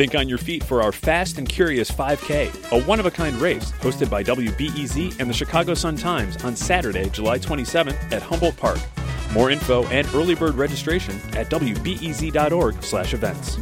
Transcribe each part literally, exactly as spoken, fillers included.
Think on your feet for our Fast and Curious five K, a one-of-a-kind race hosted by W B E Z and the Chicago Sun-Times on Saturday, July twenty-seventh at Humboldt Park. More info and early bird registration at W B E Z dot org slash events.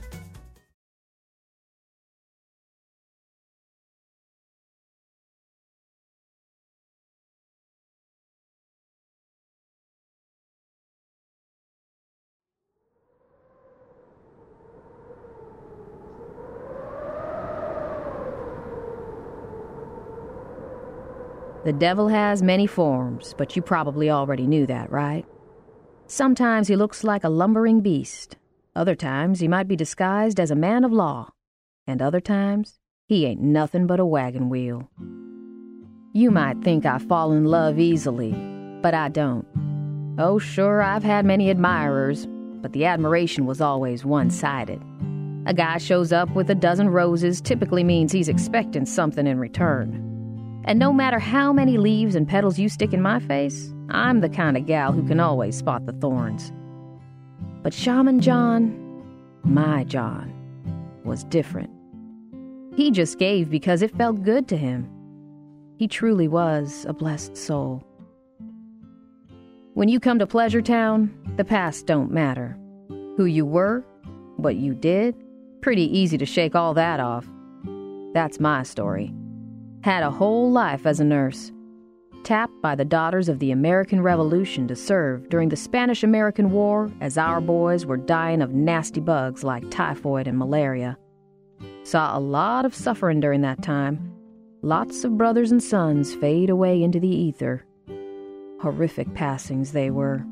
The devil has many forms, but you probably already knew that, right? Sometimes he looks like a lumbering beast. Other times he might be disguised as a man of law. And other times, he ain't nothing but a wagon wheel. You might think I fall in love easily, but I don't. Oh, sure, I've had many admirers, but the admiration was always one-sided. A guy shows up with a dozen roses typically means he's expecting something in return. And no matter how many leaves and petals you stick in my face, I'm the kind of gal who can always spot the thorns. But Shaman John, my John, was different. He just gave because it felt good to him. He truly was a blessed soul. When you come to Pleasure Town, the past don't matter. Who you were, what you did, pretty easy to shake all that off. That's my story. Had a whole life as a nurse, tapped by the daughters of the American Revolution to serve during the Spanish-American War as our boys were dying of nasty bugs like typhoid and malaria. Saw a lot of suffering during that time. Lots of brothers and sons fade away into the ether. Horrific passings they were.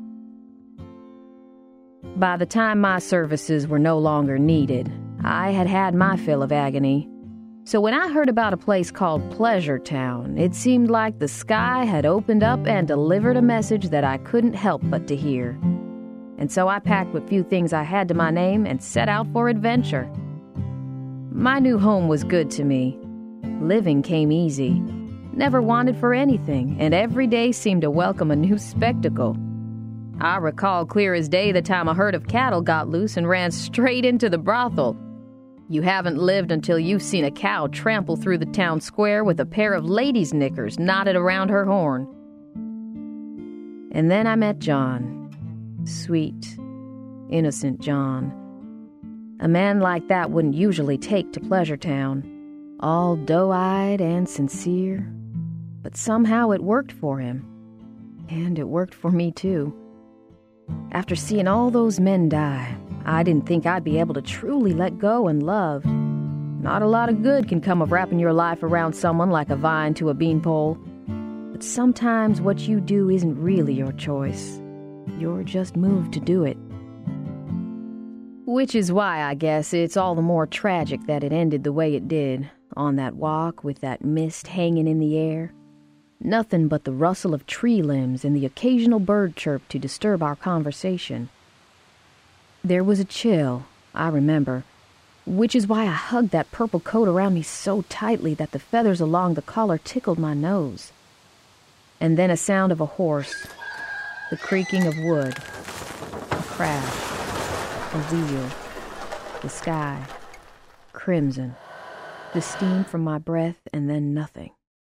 By the time my services were no longer needed, I had had my fill of agony. So when I heard about a place called Pleasure Town, it seemed like the sky had opened up and delivered a message that I couldn't help but to hear. And so I packed what few things I had to my name and set out for adventure. My new home was good to me. Living came easy. Never wanted for anything, and every day seemed to welcome a new spectacle. I recall clear as day the time a herd of cattle got loose and ran straight into the brothel. You haven't lived until you've seen a cow trample through the town square with a pair of ladies' knickers knotted around her horn. And then I met John. Sweet, innocent John. A man like that wouldn't usually take to Pleasure Town. All doe-eyed and sincere. But somehow it worked for him. And it worked for me, too. After seeing all those men die, I didn't think I'd be able to truly let go and love. Not a lot of good can come of wrapping your life around someone like a vine to a beanpole. But sometimes what you do isn't really your choice. You're just moved to do it. Which is why, I guess, it's all the more tragic that it ended the way it did, on that walk with that mist hanging in the air. Nothing but the rustle of tree limbs and the occasional bird chirp to disturb our conversation. There was a chill, I remember, which is why I hugged that purple coat around me so tightly that the feathers along the collar tickled my nose. And then a sound of a horse, the creaking of wood, a crash, a wheel, the sky, crimson, the steam from my breath, and then nothing.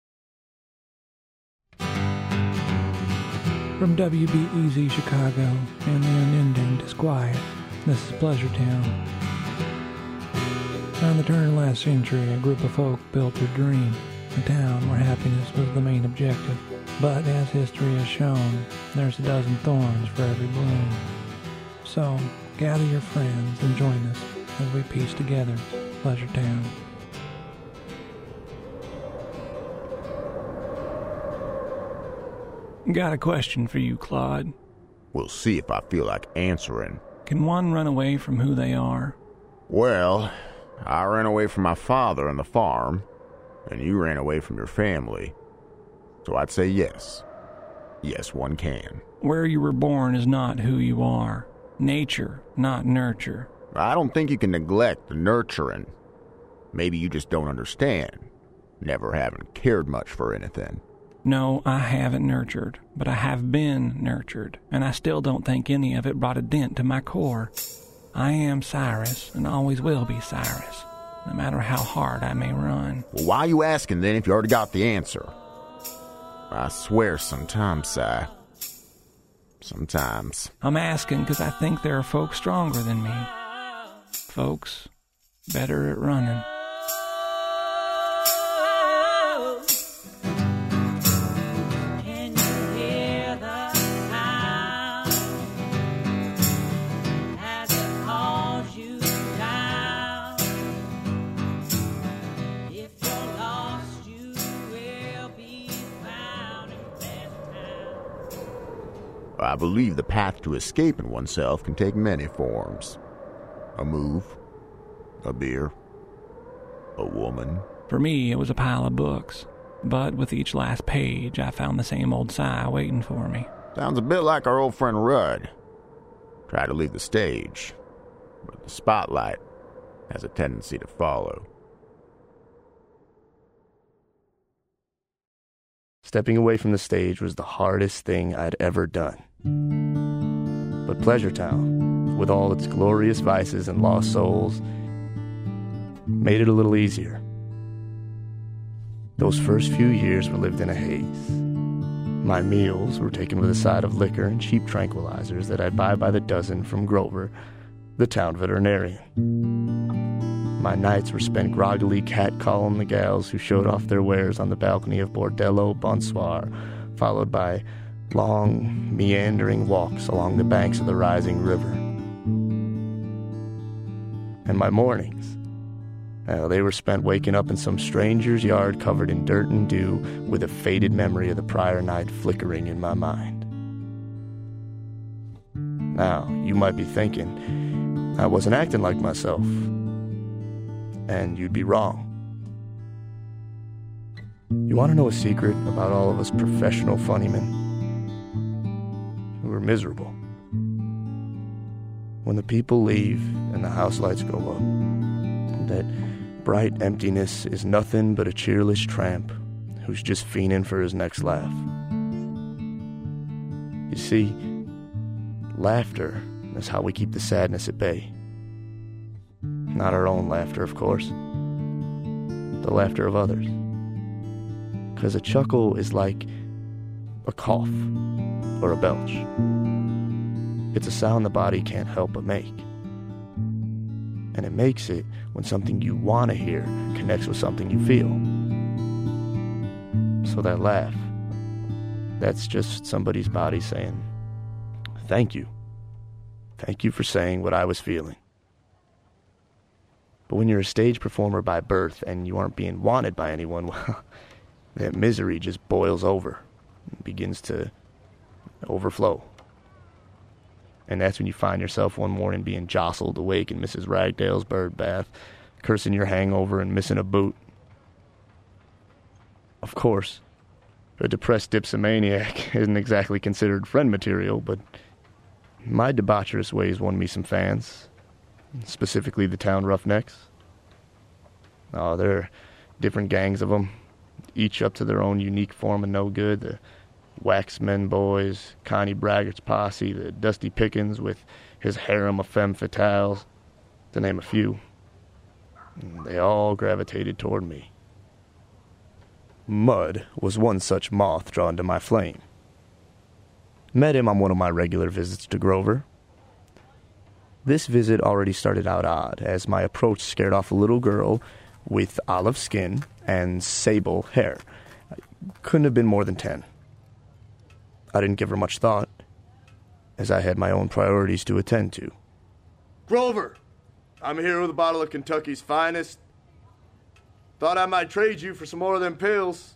From W B E Z Chicago and the unending disquiet, this is Pleasure Town. On the turn of the last century, a group of folk built their dream, a town where happiness was the main objective. But as history has shown, there's a dozen thorns for every bloom. So, gather your friends and join us as we piece together Pleasure Town. Got a question for you, Claude. We'll see if I feel like answering. Can one run away from who they are? Well, I ran away from my father on the farm, and you ran away from your family. So I'd say yes. Yes, one can. Where you were born is not who you are. Nature, not nurture. I don't think you can neglect the nurturing. Maybe you just don't understand. Never haven't cared much for anything. No, I haven't nurtured, but I have been nurtured, and I still don't think any of it brought a dent to my core. I am Cyrus, and always will be Cyrus, no matter how hard I may run. Well, why are you asking then if you already got the answer? I swear sometimes, Si. Sometimes. I'm asking because I think there are folks stronger than me. Folks better at running. I believe the path to escaping oneself can take many forms. A move, a beer, a woman. For me, it was a pile of books. But with each last page, I found the same old sigh waiting for me. Sounds a bit like our old friend Rudd. Try to leave the stage, but the spotlight has a tendency to follow. Stepping away from the stage was the hardest thing I'd ever done. But Pleasure Town, with all its glorious vices and lost souls, made it a little easier. Those first few years were lived in a haze. My meals were taken with a side of liquor and cheap tranquilizers that I'd buy by the dozen from Grover, the town veterinarian. My nights were spent groggily catcalling the gals who showed off their wares on the balcony of Bordello Bonsoir, followed by long, meandering walks along the banks of the rising river. And my mornings, well, they were spent waking up in some stranger's yard covered in dirt and dew with a faded memory of the prior night flickering in my mind. Now, you might be thinking, I wasn't acting like myself. And you'd be wrong. You want to know a secret about all of us professional funny men? We're miserable. When the people leave and the house lights go up, that bright emptiness is nothing but a cheerless tramp who's just fiending for his next laugh. You see, laughter is how we keep the sadness at bay. Not our own laughter, of course. The laughter of others. Because a chuckle is like a cough or a belch. It's a sound the body can't help but make. And it makes it when something you want to hear connects with something you feel. So that laugh, that's just somebody's body saying, thank you. Thank you for saying what I was feeling. But when you're a stage performer by birth and you aren't being wanted by anyone, well, that misery just boils over and begins to overflow. And that's when you find yourself one morning being jostled awake in Missus Ragdale's bird bath, cursing your hangover and missing a boot. Of course, a depressed dipsomaniac isn't exactly considered friend material, but my debaucherous ways won me some fans. Specifically the town roughnecks. Oh, there are different gangs of them, each up to their own unique form of no good. The Waxmen boys, Connie Braggart's posse, the Dusty Pickens with his harem of femme fatales, to name a few. And they all gravitated toward me. Mud was one such moth drawn to my flame. Met him on one of my regular visits to Grover. This visit already started out odd, as my approach scared off a little girl with olive skin and sable hair. Couldn't have been more than ten. I didn't give her much thought, as I had my own priorities to attend to. Grover, I'm here with a bottle of Kentucky's finest. Thought I might trade you for some more of them pills.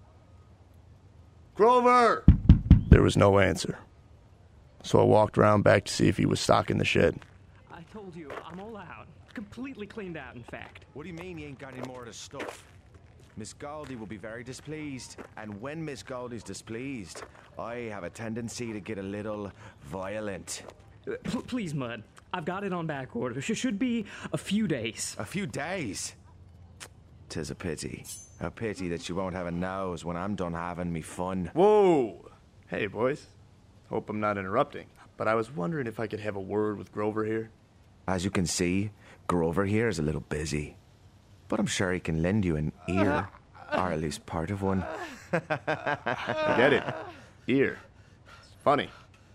Grover! There was no answer, so I walked around back to see if he was stocking the shed. I told you, I'm all out. Completely cleaned out, in fact. What do you mean you ain't got any more of the stuff? Miss Goldie will be very displeased, and when Miss Goldie's displeased, I have a tendency to get a little violent. P- please, Mud. I've got it on back order. Sh- should be a few days. A few days? 'Tis a pity. A pity that you won't have a nose when I'm done having me fun. Whoa! Hey, boys. Hope I'm not interrupting, but I was wondering if I could have a word with Grover here. As you can see, Grover here is a little busy. But I'm sure he can lend you an ear, or at least part of one. Get it? Ear. It's funny.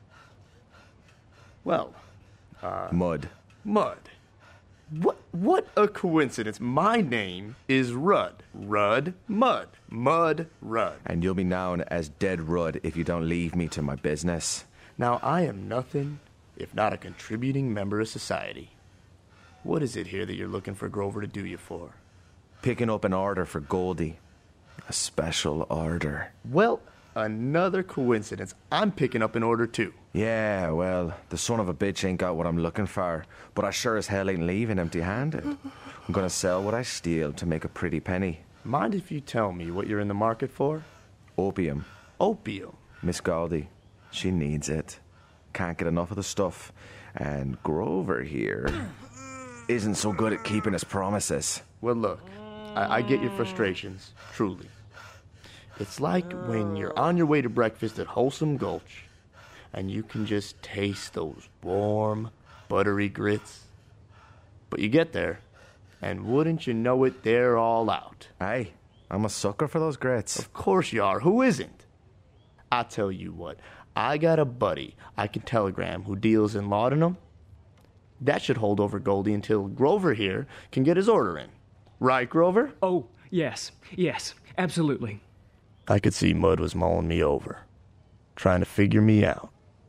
Well, uh... Mud. Mud. What what a coincidence. My name is Rudd. Rudd Mudd. Mud Rudd. And you'll be known as Dead Rudd if you don't leave me to my business. Now, I am nothing if not a contributing member of society. What is it here that you're looking for Grover to do you for? Picking up an order for Goldie. A special order. Well, another coincidence. I'm picking up an order too. Yeah, well, the son of a bitch ain't got what I'm looking for, but I sure as hell ain't leaving empty-handed. I'm gonna sell what I steal to make a pretty penny. Mind if you tell me what you're in the market for? Opium. Opium? Miss Goldie, she needs it. Can't get enough of the stuff. And Grover here isn't so good at keeping his promises. Well, look, I, I get your frustrations, truly. It's like when you're on your way to breakfast at Wholesome Gulch, and you can just taste those warm, buttery grits. But you get there, and wouldn't you know it, they're all out. Hey, I'm a sucker for those grits. Of course you are. Who isn't? I tell you what, I got a buddy I can telegram who deals in laudanum. That should hold over Goldie until Grover here can get his order in. Right, Grover? Oh, yes. Yes, absolutely. I could see Mud was mulling me over, trying to figure me out.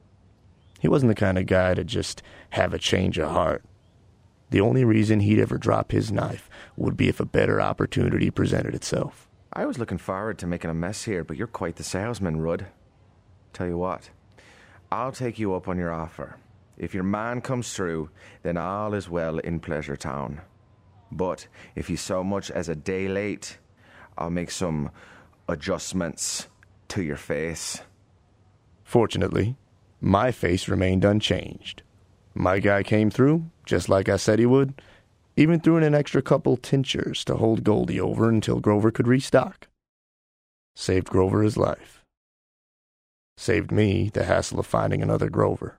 He wasn't the kind of guy to just have a change of heart. The only reason he'd ever drop his knife would be if a better opportunity presented itself. I was looking forward to making a mess here, but you're quite the salesman, Rudd. Tell you what, I'll take you up on your offer. If your man comes through, then all is well in Pleasure Town. But if he's so much as a day late, I'll make some adjustments to your face. Fortunately, my face remained unchanged. My guy came through, just like I said he would, even threw in an extra couple tinctures to hold Goldie over until Grover could restock. Saved Grover his life. Saved me the hassle of finding another Grover.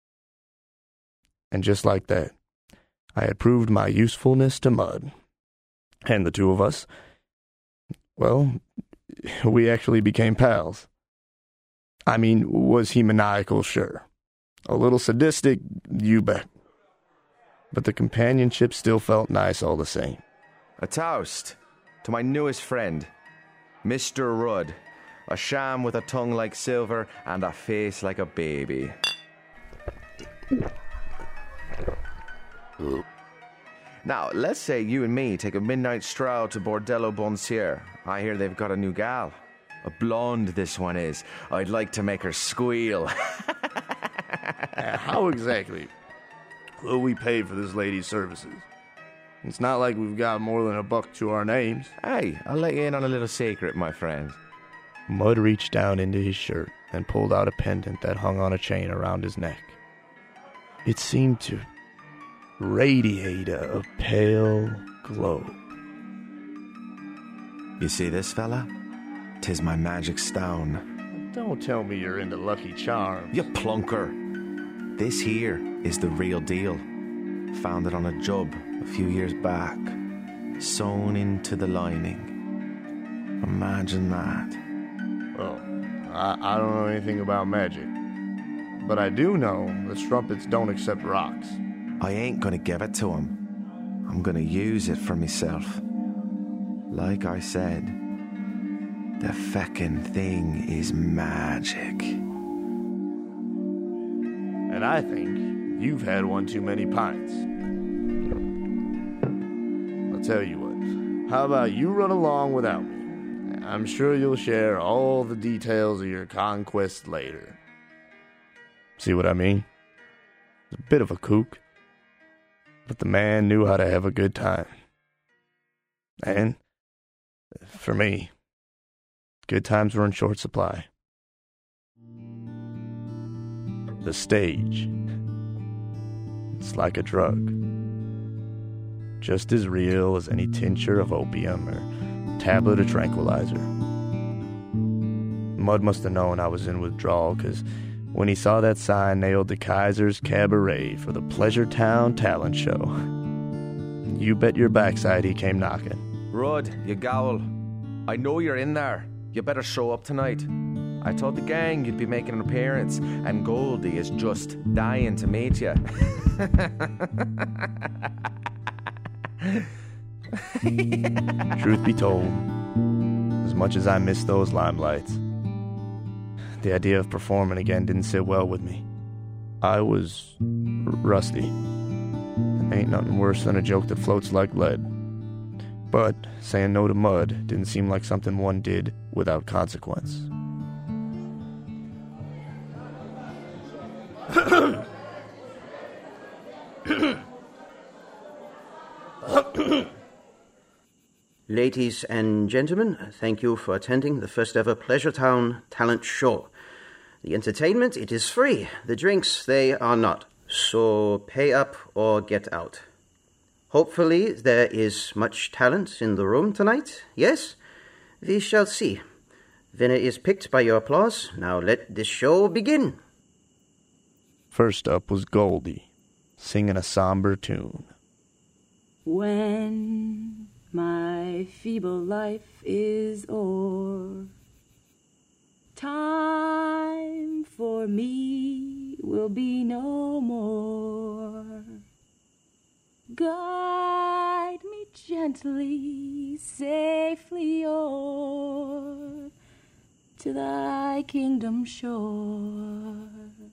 And just like that, I had proved my usefulness to Mud. And the two of us, well, we actually became pals. I mean, was he maniacal? Sure. A little sadistic? You bet. But the companionship still felt nice all the same. A toast to my newest friend, Mister Rudd. A sham with a tongue like silver and a face like a baby. Now, let's say you and me take a midnight stroll to Bordello Bonsier. I hear they've got a new gal. A blonde, this one is. I'd like to make her squeal. uh, how exactly will we pay for this lady's services? It's not like we've got more than a buck to our names. Hey, I'll let you in on a little secret, my friend. Mud reached down into his shirt and pulled out a pendant that hung on a chain around his neck. It seemed to radiate a pale glow. You see this, fella? 'Tis my magic stone. Don't tell me you're into Lucky Charms. You plunker. This here is the real deal. Found it on a job a few years back. Sewn into the lining. Imagine that. Well, I, I don't know anything about magic. But I do know that strumpets don't accept rocks. I ain't gonna give it to him. I'm gonna use it for myself. Like I said, the feckin' thing is magic. And I think you've had one too many pints. I'll tell you what, how about you run along without me? I'm sure you'll share all the details of your conquest later. See what I mean? He's a bit of a kook, but the man knew how to have a good time. And, for me, good times were in short supply. The stage, it's like a drug. Just as real as any tincture of opium or tablet of tranquilizer. Mud must have known I was in withdrawal, because when he saw that sign nailed to Kaiser's Cabaret for the Pleasure Town Talent Show. You bet your backside he came knocking. Rudd, you gowl. I know you're in there. You better show up tonight. I told the gang you'd be making an appearance, and Goldie is just dying to meet you. Truth be told, as much as I miss those limelights, the idea of performing again didn't sit well with me. I was r- rusty. Ain't nothing worse than a joke that floats like lead. But saying no to mud didn't seem like something one did without consequence. Ladies and gentlemen, thank you for attending the first ever Pleasure Town Talent Show. The entertainment, it is free. The drinks, they are not. So pay up or get out. Hopefully there is much talent in the room tonight, yes? We shall see. Winner is picked by your applause. Now let this show begin. First up was Goldie, singing a somber tune. When my feeble life is o'er, time for me will be no more. Guide me gently, safely o'er to thy kingdom shore,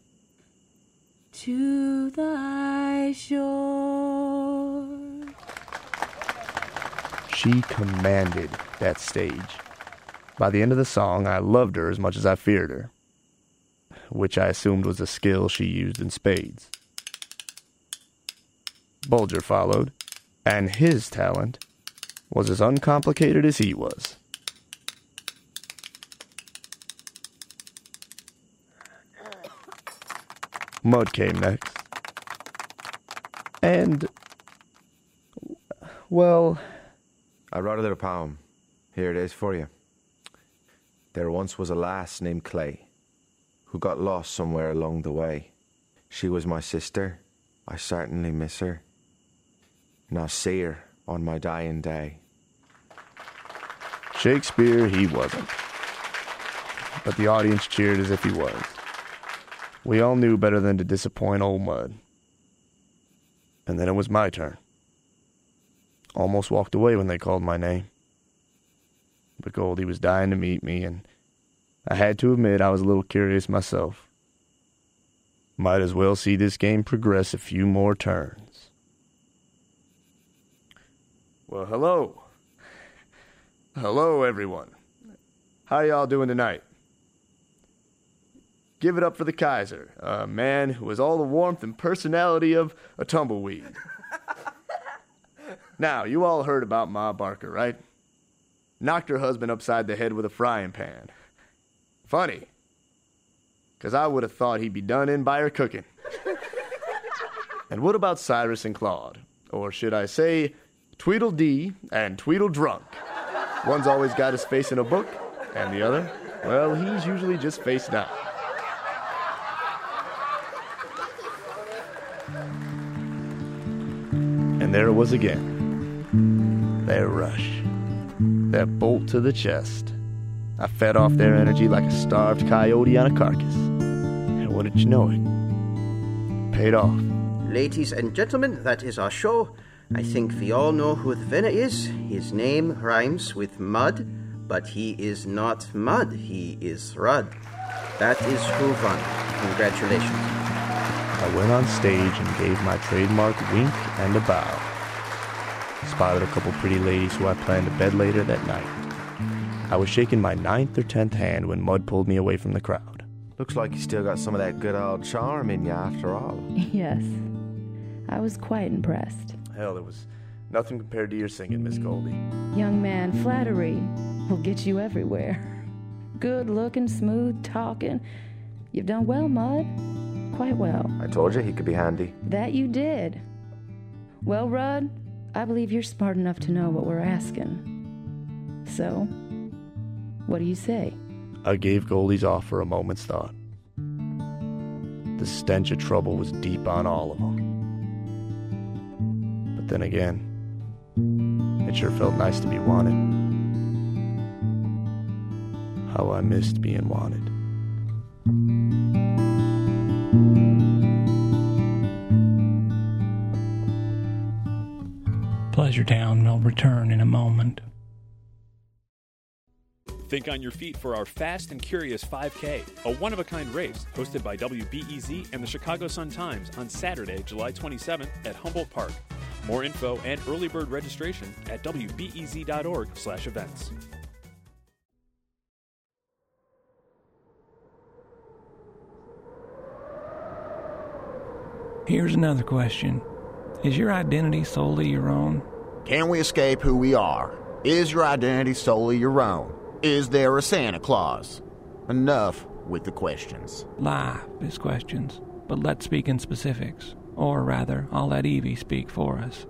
to thy shore. She commanded that stage. By the end of the song, I loved her as much as I feared her, which I assumed was a skill she used in spades. Bulger followed, and his talent was as uncomplicated as he was. Mud came next. And, well, I wrote a little poem. Here it is for you. There once was a lass named Clay, who got lost somewhere along the way. She was my sister. I certainly miss her. And I'll see her on my dying day. Shakespeare he wasn't. But the audience cheered as if he was. We all knew better than to disappoint old Mud. And then it was my turn. Almost walked away when they called my name. But Goldie was dying to meet me, and I had to admit I was a little curious myself. Might as well see this game progress a few more turns. Well, hello. Hello, everyone. How y'all doing tonight? Give it up for the Kaiser, a man who has all the warmth and personality of a tumbleweed. Now, you all heard about Ma Barker, right? Knocked her husband upside the head with a frying pan. Funny, because I would have thought he'd be done in by her cooking. And what about Cyrus and Claude? Or should I say, Tweedledee and Tweedledrunk? One's always got his face in a book, and the other, well, he's usually just face down. And there it was again. Their rush. That bolt to the chest. I fed off their energy like a starved coyote on a carcass. And wouldn't you know it? Paid off. Ladies and gentlemen, that is our show. I think we all know who the winner is. His name rhymes with mud, but he is not mud, he is Rudd. That is who won. Congratulations. I went on stage and gave my trademark wink and a bow. Spotted a couple pretty ladies who I planned to bed later that night. I was shaking my ninth or tenth hand when Mud pulled me away from the crowd. Looks like you still got some of that good old charm in you after all. Yes, I was quite impressed. Hell, it was nothing compared to your singing, Miss Goldie. Young man, flattery will get you everywhere. Good looking, smooth talking. You've done well, Mud. Quite well. I told you he could be handy. That you did. Well, Rudd, I believe you're smart enough to know what we're asking. So, what do you say? I gave Goldie's offer a moment's thought. the stench of trouble was deep on all of them. But then again, it sure felt nice to be wanted. How I missed being wanted. Pleasure Town will return in a moment. Think on your feet for our Fast and Curious five K, a one-of-a-kind race hosted by W B E Z and the Chicago Sun-Times on Saturday, July twenty-seventh at Humboldt Park. More info and early bird registration at W B E Z dot org slash events. Here's another question. Is your identity solely your own? Can we escape who we are? Is your identity solely your own? Is there a Santa Claus? Enough with the questions. Life is questions, but let's speak in specifics. Or rather, I'll let Evie speak for us.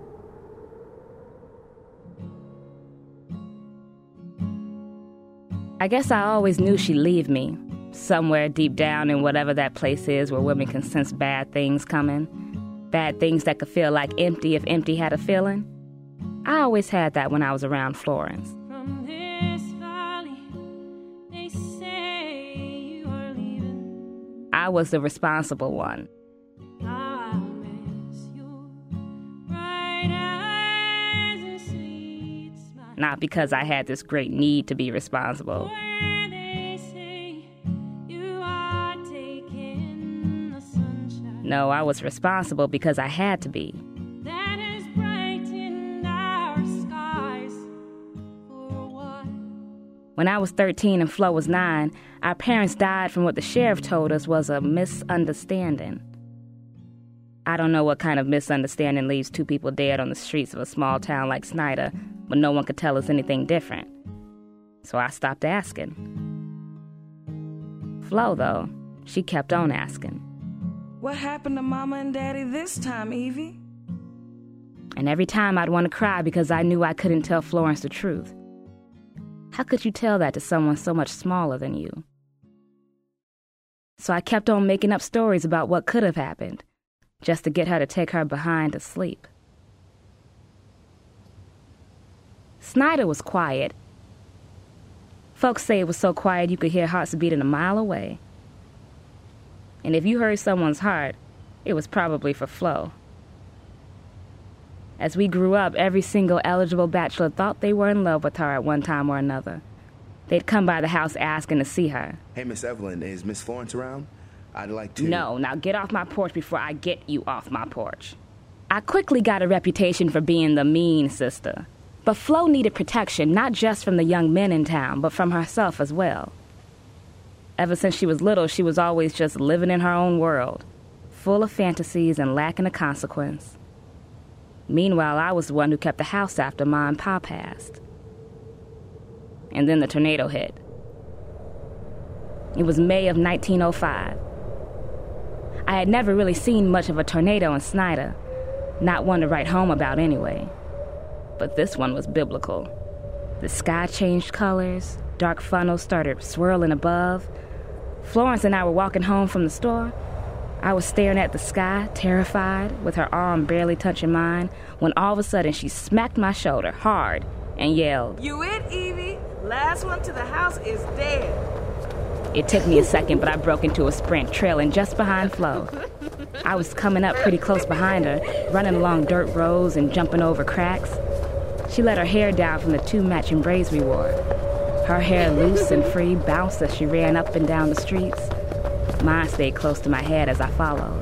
I guess I always knew she'd leave me. Somewhere deep down in whatever that place is where women can sense bad things coming. Bad things that could feel like empty if empty had a feeling. I always had that when I was around Florence. From this valley, they say you are leaving. I was the responsible one. I miss your bright eyes and sweet smile. Not because I had this great need to be responsible. Where they say you are taking the sunshine. No, I was responsible because I had to be. That has brightened our skies for a while. When I was thirteen and Flo was nine, our parents died from what the sheriff told us was a misunderstanding. I don't know what kind of misunderstanding leaves two people dead on the streets of a small town like Snyder, but no one could tell us anything different. So I stopped asking. Flo, though, she kept on asking. What happened to Mama and Daddy this time, Evie? And every time I'd want to cry because I knew I couldn't tell Florence the truth. How could you tell that to someone so much smaller than you? So I kept on making up stories about what could have happened, just to get her to take her behind to sleep. Snyder was quiet. Folks say it was so quiet you could hear hearts beating a mile away. And if you heard someone's heart, it was probably for Flo. As we grew up, every single eligible bachelor thought they were in love with her at one time or another. They'd come by the house asking to see her. Hey, Miss Evelyn, is Miss Florence around? I'd like to... No, now get off my porch before I get you off my porch. I quickly got a reputation for being the mean sister. But Flo needed protection, not just from the young men in town, but from herself as well. Ever since she was little, she was always just living in her own world, full of fantasies and lacking a consequence. Meanwhile, I was the one who kept the house after Ma and Pa passed. And then the tornado hit. It was May of nineteen oh five. I had never really seen much of a tornado in Snyder, not one to write home about anyway. But this one was biblical. The sky changed colors, dark funnels started swirling above. Florence and I were walking home from the store. I was staring at the sky, terrified, with her arm barely touching mine, when all of a sudden she smacked my shoulder hard and yelled, "You it, Evie? Last one to the house is dead." It took me a second, but I broke into a sprint, trailing just behind Flo. I was coming up pretty close behind her, running along dirt roads and jumping over cracks. She let her hair down from the two matching braids we wore. Her hair, loose and free, bounced as she ran up and down the streets. Mine stayed close to my head as I followed.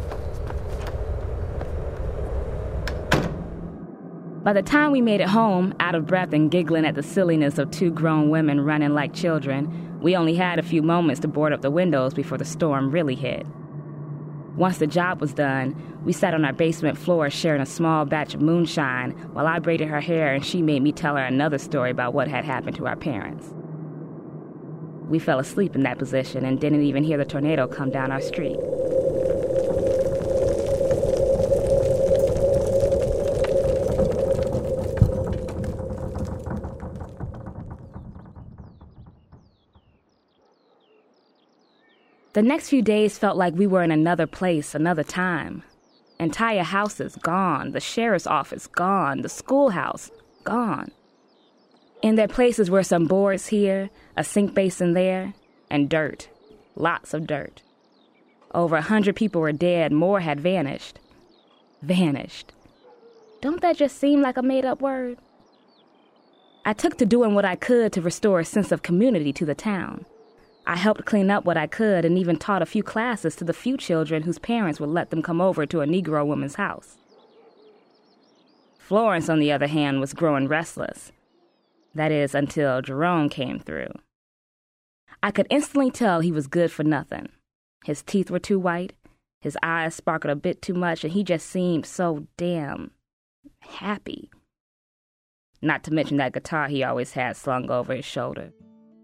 By the time we made it home, out of breath and giggling at the silliness of two grown women running like children, we only had a few moments to board up the windows before the storm really hit. Once the job was done, we sat on our basement floor sharing a small batch of moonshine while I braided her hair and she made me tell her another story about what had happened to our parents. We fell asleep in that position and didn't even hear the tornado come down our street. The next few days felt like we were in another place, another time. Entire houses gone, the sheriff's office gone, the schoolhouse gone. In their places were some boards here, a sink basin there, and dirt. Lots of dirt. Over a hundred people were dead, more had vanished. Vanished. Don't that just seem like a made-up word? I took to doing what I could to restore a sense of community to the town. I helped clean up what I could and even taught a few classes to the few children whose parents would let them come over to a Negro woman's house. Florence, on the other hand, was growing restless. That is, until Jerome came through. I could instantly tell he was good for nothing. His teeth were too white, his eyes sparkled a bit too much, and he just seemed so damn happy. Not to mention that guitar he always had slung over his shoulder.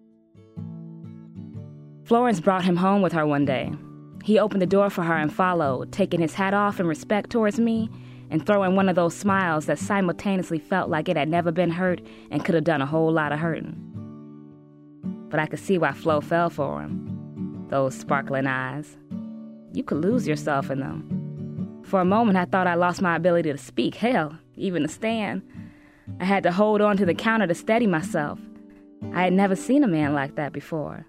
Florence brought him home with her one day. He opened the door for her and followed, taking his hat off in respect towards me and throwing one of those smiles that simultaneously felt like it had never been hurt and could have done a whole lot of hurting. But I could see why Flo fell for him. Those sparkling eyes. You could lose yourself in them. For a moment, I thought I lost my ability to speak, hell, even to stand. I had to hold on to the counter to steady myself. I had never seen a man like that before.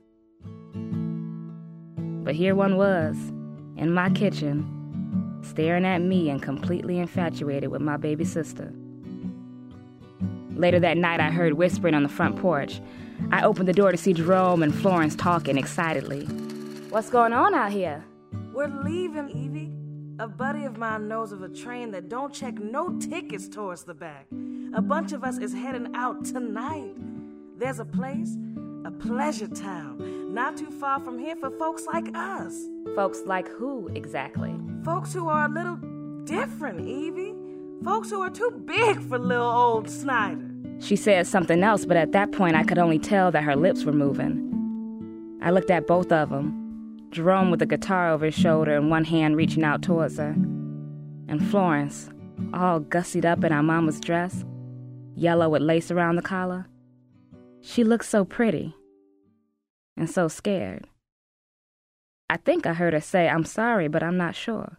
But here one was, in my kitchen, staring at me and completely infatuated with my baby sister. Later that night, I heard whispering on the front porch. I opened the door to see Jerome and Florence talking excitedly. What's going on out here? We're leaving, Evie. A buddy of mine knows of a train that don't check no tickets towards the back. A bunch of us is heading out tonight. There's a place, a pleasure town, not too far from here for folks like us. Folks like who, exactly? Folks who are a little different, Evie. Folks who are too big for little old Snyder. She said something else, but at that point I could only tell that her lips were moving. I looked at both of them, Jerome with the guitar over his shoulder and one hand reaching out towards her, and Florence, all gussied up in her mama's dress, yellow with lace around the collar. She looked so pretty and so scared. I think I heard her say, "I'm sorry, but I'm not sure."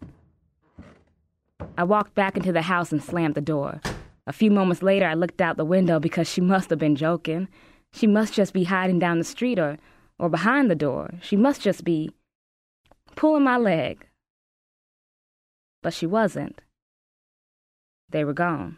I walked back into the house and slammed the door. A few moments later, I looked out the window because she must have been joking. She must just be hiding down the street or, or behind the door. She must just be pulling my leg. But she wasn't. They were gone.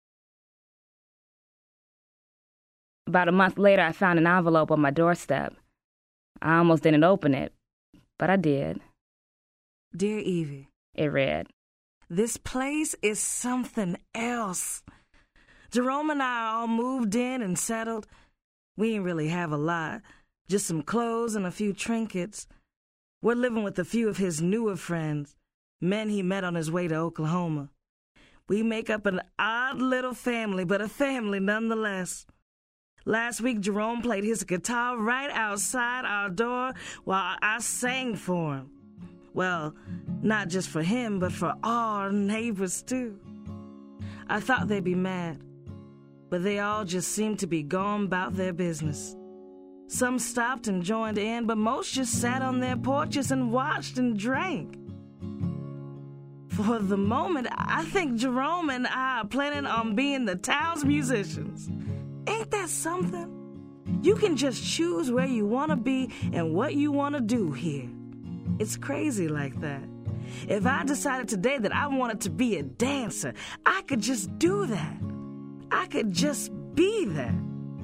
About a month later, I found an envelope on my doorstep. I almost didn't open it, but I did. Dear Evie, it read, this place is something else. Jerome and I all moved in and settled. We ain't really have a lot, just some clothes and a few trinkets. We're living with a few of his newer friends, men he met on his way to Oklahoma. We make up an odd little family, but a family nonetheless. Last week, Jerome played his guitar right outside our door while I sang for him. Well, not just for him, but for our neighbors, too. I thought they'd be mad, but they all just seemed to be going about their business. Some stopped and joined in, but most just sat on their porches and watched and drank. For the moment, I think Jerome and I are planning on being the town's musicians. Ain't that something? You can just choose where you want to be and what you want to do here. It's crazy like that. If I decided today that I wanted to be a dancer, I could just do that. I could just be that.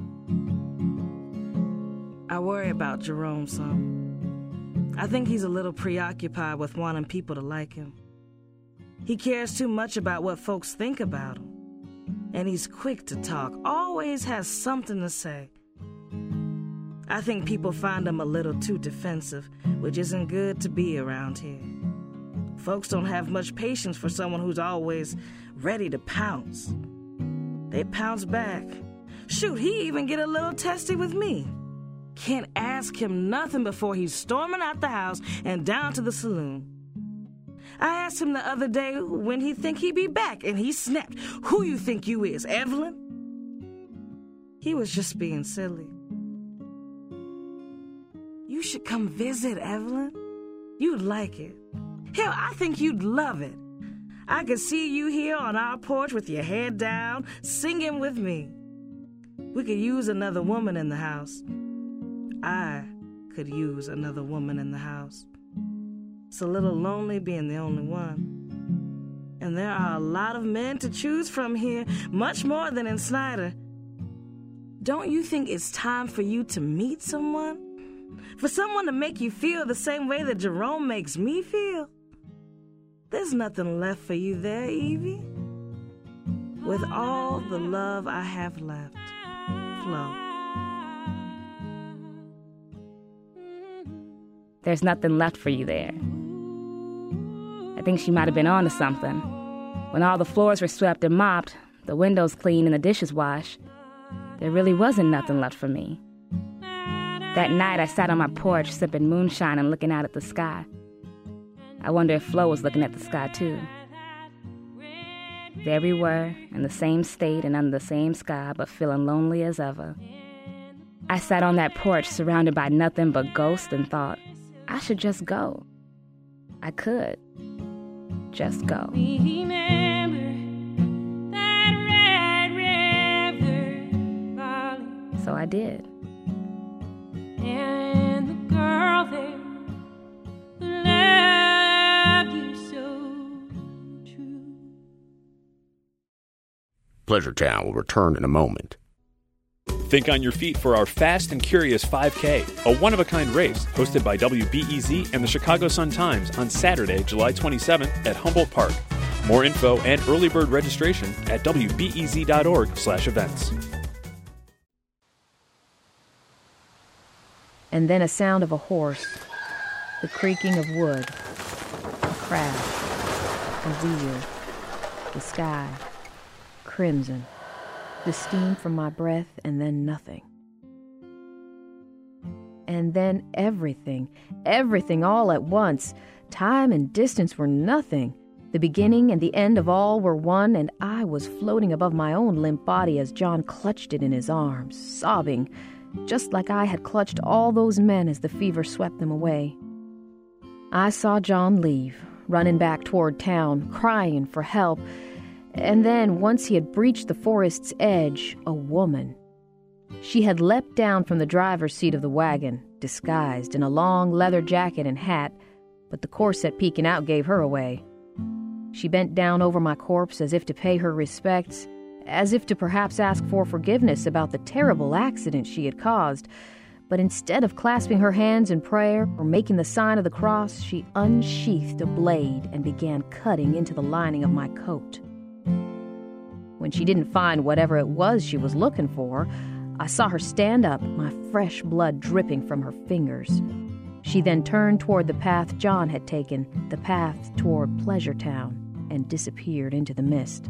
I worry about Jerome some. I think he's a little preoccupied with wanting people to like him. He cares too much about what folks think about him. And he's quick to talk, always has something to say. I think people find him a little too defensive, which isn't good to be around here. Folks don't have much patience for someone who's always ready to pounce. They pounce back. Shoot, he even get a little testy with me. Can't ask him nothing before he's storming out the house and down to the saloon. I asked him the other day when he think he'd be back, and he snapped, "Who you think you is, Evelyn?" He was just being silly. You should come visit, Evelyn. You'd like it. Hell, I think you'd love it. I could see you here on our porch with your head down, singing with me. We could use another woman in the house. I could use another woman in the house. It's a little lonely being the only one. And there are a lot of men to choose from here, much more than in Snyder. Don't you think it's time for you to meet someone? For someone to make you feel the same way that Jerome makes me feel? There's nothing left for you there, Evie. With all the love I have left, Flo. There's nothing left for you there. I think she might have been on to something. When all the floors were swept and mopped, the windows cleaned and the dishes washed, there really wasn't nothing left for me. That night I sat on my porch sipping moonshine and looking out at the sky. I wonder if Flo was looking at the sky too. There we were, in the same state and under the same sky, but feeling lonely as ever. I sat on that porch surrounded by nothing but ghosts and thought, I should just go. I could. Just go. Remember that red river valley. So I did. And the girl there who loved you so true. Pleasure Town will return in a moment. Think on your feet for our Fast and Curious five K, a one-of-a-kind race hosted by W B E Z and the Chicago Sun-Times on Saturday, July twenty-seventh at Humboldt Park. More info and early bird registration at W B E Z dot org slash events. And then a sound of a horse, the creaking of wood, a crash, a wheel, the sky, crimson, the steam from my breath, and then nothing. And then everything, everything all at once. Time and distance were nothing. The beginning and the end of all were one, and I was floating above my own limp body as John clutched it in his arms, sobbing, just like I had clutched all those men as the fever swept them away. I saw John leave, running back toward town, crying for help. And then, once he had breached the forest's edge, a woman. She had leapt down from the driver's seat of the wagon, disguised in a long leather jacket and hat, but the corset peeking out gave her away. She bent down over my corpse as if to pay her respects, as if to perhaps ask for forgiveness about the terrible accident she had caused. But instead of clasping her hands in prayer or making the sign of the cross, she unsheathed a blade and began cutting into the lining of my coat. When she didn't find whatever it was she was looking for, I saw her stand up, my fresh blood dripping from her fingers. She then turned toward the path John had taken, the path toward Pleasure Town, and disappeared into the mist.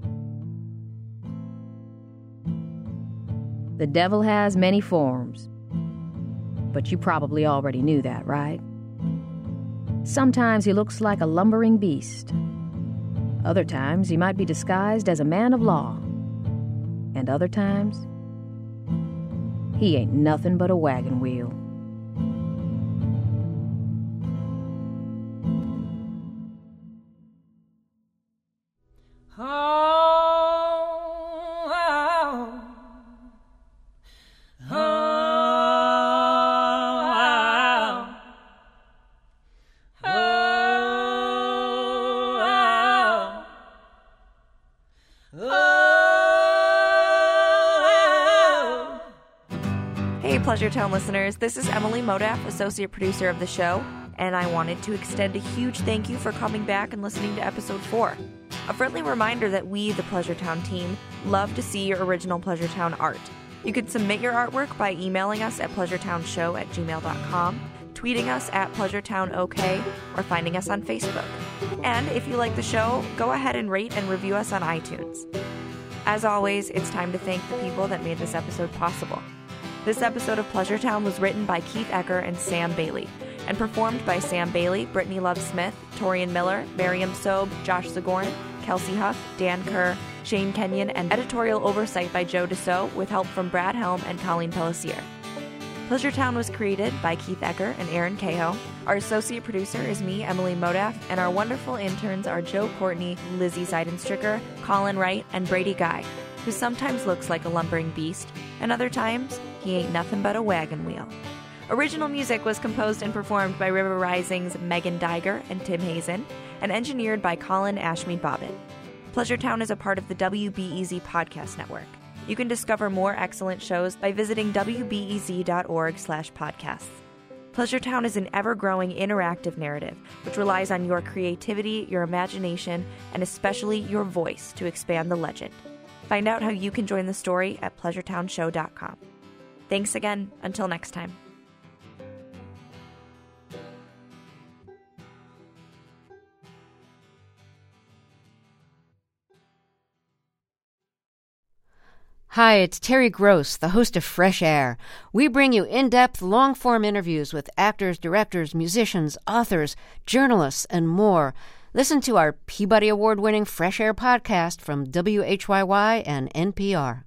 The devil has many forms, but you probably already knew that, right? Sometimes he looks like a lumbering beast. Other times he might be disguised as a man of law. And other times, he ain't nothing but a wagon wheel. Pleasure Town listeners, this is Emily Modaf, associate producer of the show, and I wanted to extend a huge thank you for coming back and listening to episode four. A friendly reminder that we, the Pleasure Town team, love to see your original Pleasure Town art. You can submit your artwork by emailing us at pleasuretownshow at gmail dot com, tweeting us at pleasuretownok, or finding us on Facebook. And if you like the show, go ahead and rate and review us on iTunes. As always, it's time to thank the people that made this episode possible. This episode of Pleasure Town was written by Keith Ecker and Sam Bailey, and performed by Sam Bailey, Brittany Love Smith, Torian Miller, Miriam Sobe, Josh Zagorn, Kelsey Huff, Dan Kerr, Shane Kenyon, and editorial oversight by Joe Dassault with help from Brad Helm and Colleen Pellissier. Pleasure Town was created by Keith Ecker and Aaron Cahoe. Our associate producer is me, Emily Modaf, and our wonderful interns are Joe Courtney, Lizzie Seidenstricker, Colin Wright, and Brady Guy, who sometimes looks like a lumbering beast, and other times he ain't nothing but a wagon wheel. Original music was composed and performed by River Rising's Megan Diger and Tim Hazen, and engineered by Colin Ashmead Bobbitt. Pleasure Town is a part of the W B E Z Podcast Network. You can discover more excellent shows by visiting w b e z dot org slash podcasts. Pleasure Town is an ever-growing interactive narrative which relies on your creativity, your imagination, and especially your voice to expand the legend. Find out how you can join the story at pleasure town show dot com. Thanks again. Until next time. Hi, it's Terry Gross, the host of Fresh Air. We bring you in-depth, long-form interviews with actors, directors, musicians, authors, journalists, and more. Listen to our Peabody Award-winning Fresh Air podcast from W H Y Y and N P R.